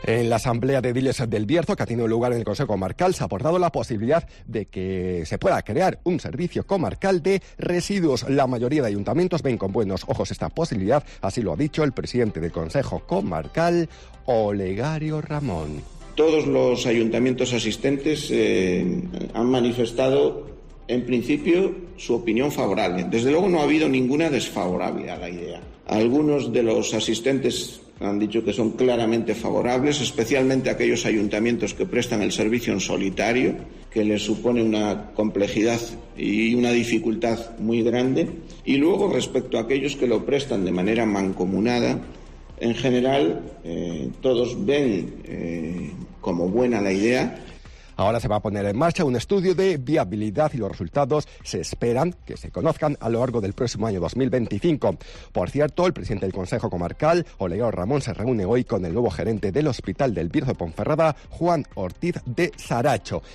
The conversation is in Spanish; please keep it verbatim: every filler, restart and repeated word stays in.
En la asamblea de ediles del Bierzo, que ha tenido lugar en el Consejo Comarcal, se ha abordado la posibilidad de que se pueda crear un servicio comarcal de residuos. La mayoría de ayuntamientos ven con buenos ojos esta posibilidad, así lo ha dicho el presidente del Consejo Comarcal, Olegario Ramón. Todos los ayuntamientos asistentes eh, han manifestado, en principio, su opinión favorable. Desde luego no ha habido ninguna desfavorable a la idea. Algunos de los asistentes han dicho que son claramente favorables, especialmente aquellos ayuntamientos que prestan el servicio en solitario, que les supone una complejidad y una dificultad muy grande. Y luego, respecto a aquellos que lo prestan de manera mancomunada, en general, eh, todos ven eh, como buena la idea. Ahora se va a poner en marcha un estudio de viabilidad y los resultados se esperan que se conozcan a lo largo del próximo año dos mil veinticinco. Por cierto, el presidente del Consejo Comarcal, Olegario Ramón, se reúne hoy con el nuevo gerente del Hospital del Bierzo de Ponferrada, Juan Ortiz de Saracho.